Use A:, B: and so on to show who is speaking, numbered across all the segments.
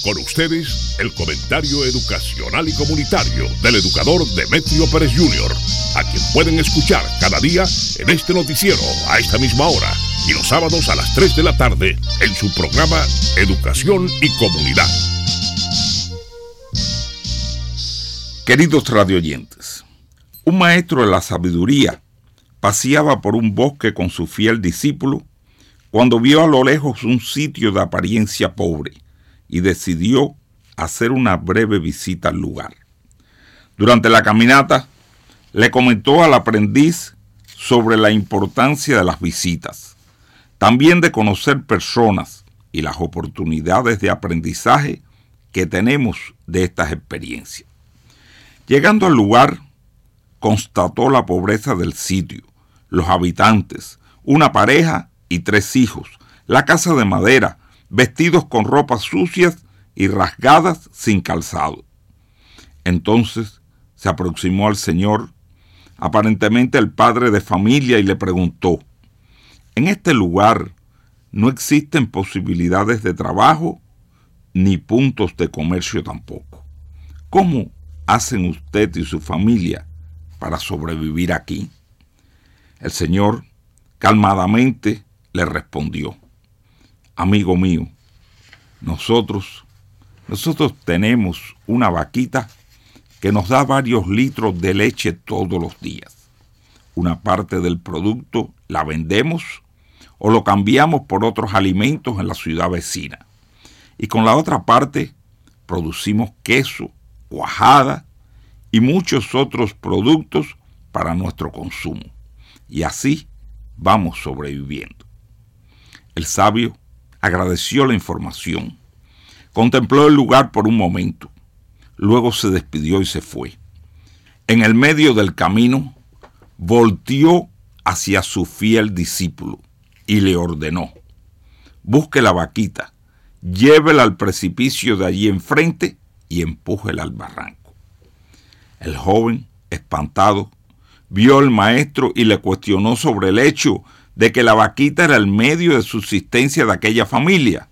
A: Con ustedes, el comentario educacional y comunitario del educador Demetrio Pérez Jr., a quien pueden escuchar cada día en este noticiero a esta misma hora y los sábados a las 3 de la tarde en su programa Educación y Comunidad.
B: Queridos radioyentes, un maestro de la sabiduría paseaba por un bosque con su fiel discípulo cuando vio a lo lejos un sitio de apariencia pobre y decidió hacer una breve visita al lugar. Durante la caminata, le comentó al aprendiz sobre la importancia de las visitas, también de conocer personas y las oportunidades de aprendizaje que tenemos de estas experiencias. Llegando al lugar, constató la pobreza del sitio, los habitantes, una pareja y 3 hijos, la casa de madera, vestidos con ropas sucias y rasgadas sin calzado. Entonces se aproximó al Señor, aparentemente el padre de familia, y le preguntó: ¿en este lugar no existen posibilidades de trabajo ni puntos de comercio tampoco? ¿Cómo hacen usted y su familia para sobrevivir aquí? El Señor calmadamente le respondió: amigo mío, nosotros tenemos una vaquita que nos da varios litros de leche todos los días. Una parte del producto la vendemos o lo cambiamos por otros alimentos en la ciudad vecina. Y con la otra parte producimos queso, cuajada y muchos otros productos para nuestro consumo. Y así vamos sobreviviendo. El sabio agradeció la información, contempló el lugar por un momento, luego se despidió y se fue. En el medio del camino, volteó hacia su fiel discípulo y le ordenó: busque la vaquita, llévela al precipicio de allí enfrente y empújela al barranco. El joven, espantado, vio al maestro y le cuestionó sobre el hecho de que la vaquita era el medio de subsistencia de aquella familia.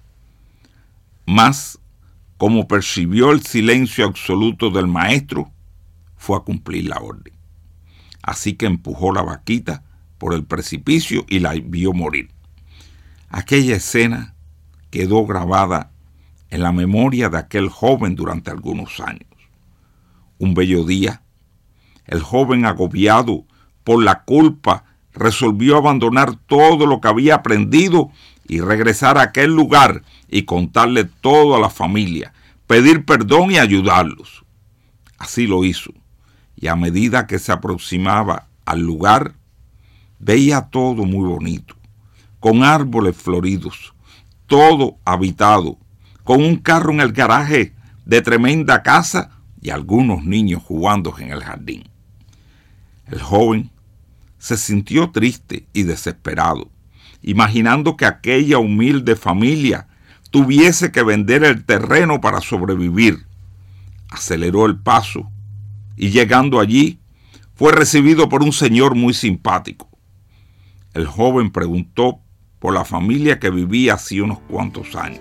B: Mas, como percibió el silencio absoluto del maestro, fue a cumplir la orden. Así que empujó la vaquita por el precipicio y la vio morir. Aquella escena quedó grabada en la memoria de aquel joven durante algunos años. Un bello día, el joven, agobiado por la culpa, resolvió abandonar todo lo que había aprendido y regresar a aquel lugar y contarle todo a la familia, pedir perdón y ayudarlos. Así lo hizo, y a medida que se aproximaba al lugar, veía todo muy bonito, con árboles floridos, todo habitado, con un carro en el garaje de tremenda casa y algunos niños jugando en el jardín. El joven se sintió triste y desesperado, imaginando que aquella humilde familia tuviese que vender el terreno para sobrevivir. Aceleró el paso y, llegando allí, fue recibido por un señor muy simpático. El joven preguntó por la familia que vivía hacía unos cuantos años.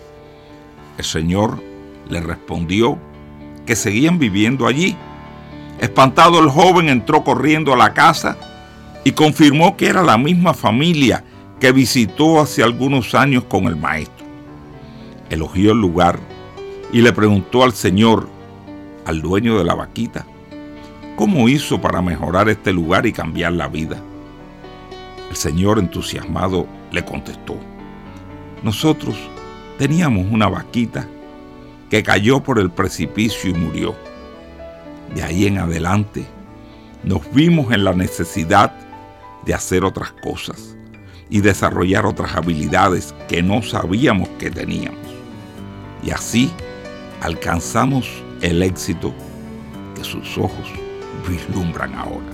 B: El señor le respondió que seguían viviendo allí. Espantado, el joven entró corriendo a la casa y confirmó que era la misma familia que visitó hace algunos años con el maestro. Elogió el lugar y le preguntó al señor, al dueño de la vaquita, cómo hizo para mejorar este lugar y cambiar la vida. El señor, entusiasmado, le contestó: nosotros teníamos una vaquita que cayó por el precipicio y murió. De ahí en adelante nos vimos en la necesidad de hacer otras cosas y desarrollar otras habilidades que no sabíamos que teníamos. Y así alcanzamos el éxito que sus ojos vislumbran ahora.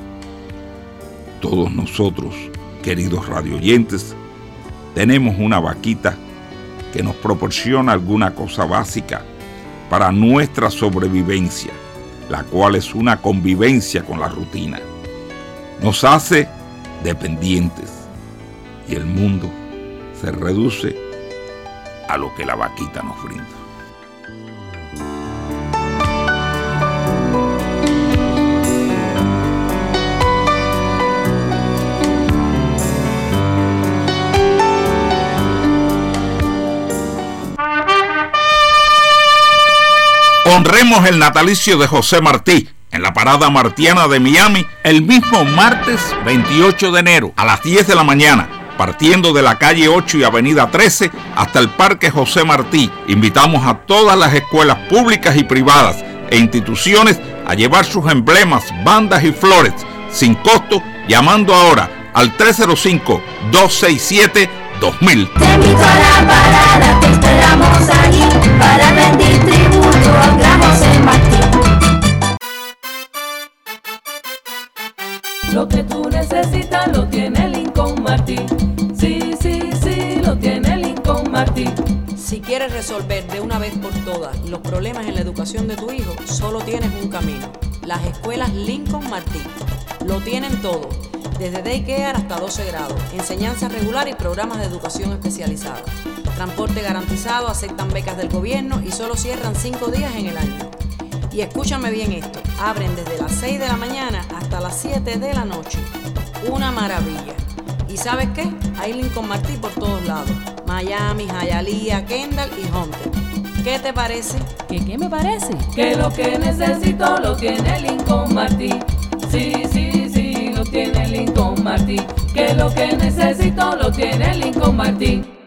B: Todos nosotros, queridos radioyentes, tenemos una vaquita que nos proporciona alguna cosa básica para nuestra sobrevivencia, la cual es una convivencia con la rutina. Nos hace dependientes y el mundo se reduce a lo que la vaquita nos brinda. honremos el natalicio de José Martí en la parada martiana de Miami el mismo martes 28 de enero a las 10 de la mañana, partiendo de la calle 8 y avenida 13 hasta el Parque José Martí. Invitamos a todas las escuelas públicas y privadas e instituciones a llevar sus emblemas, bandas y flores sin costo, llamando ahora al 305-267-2000.
C: Te invito a la parada, te esperamos allí para rendir tributo al gran José Martí.
D: Lo que tú necesitas lo tiene Lincoln Martí. Sí, sí, sí, lo tiene Lincoln Martí.
E: Si quieres resolver de una vez por todas los problemas en la educación de tu hijo, solo tienes un camino: las escuelas Lincoln Martí. Lo tienen todo, desde daycare hasta 12 grados, enseñanza regular y programas de educación especializada. Transporte garantizado, aceptan becas del gobierno y solo cierran 5 días en el año. Y escúchame bien esto, abren desde las 6 de la mañana hasta las 7 de la noche. Una maravilla. ¿Y sabes qué? Hay Lincoln Martí por todos lados: Miami, Hialeah, Kendall y Hunter. ¿Qué te parece?
D: ¿Qué me parece? Que lo que necesito lo tiene Lincoln Martí. Sí, sí, sí, lo tiene Lincoln Martí. Que lo que necesito lo tiene Lincoln Martí.